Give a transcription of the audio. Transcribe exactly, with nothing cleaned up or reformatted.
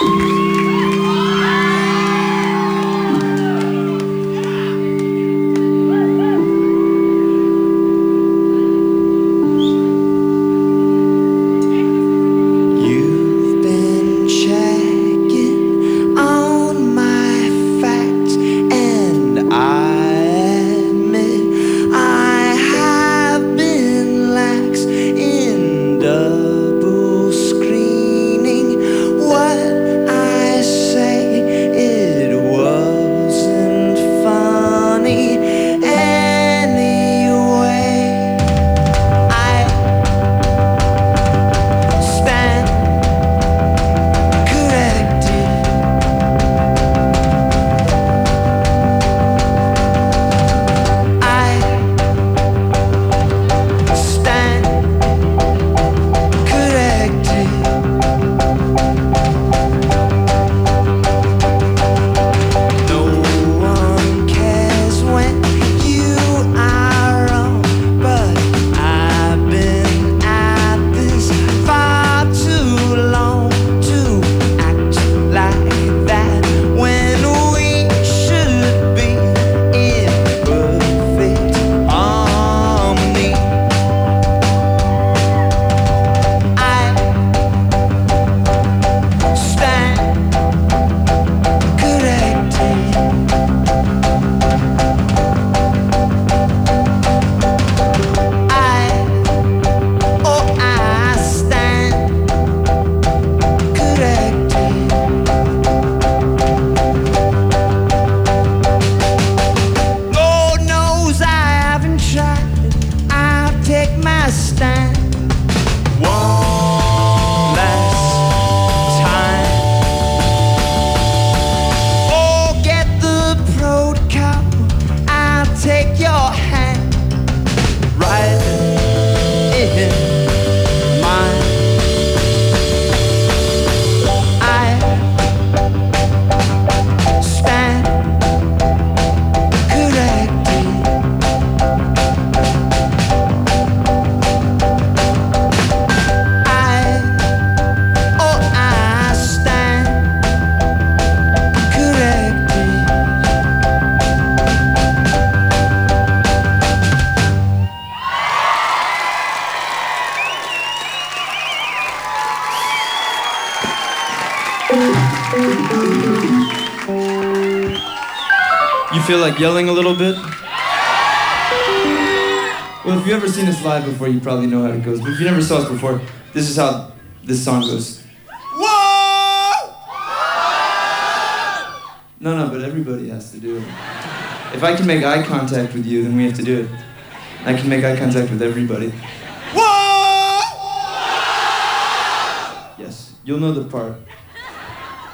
You feel like yelling a little bit? Well, if you've ever seen us live before, you probably know how it goes. But if you never saw us before, this is how this song goes. Whoa! No, no, but everybody has to do it. If I can make eye contact with you, then we have to do it. I can make eye contact with everybody. Whoa! Yes, you'll know the part.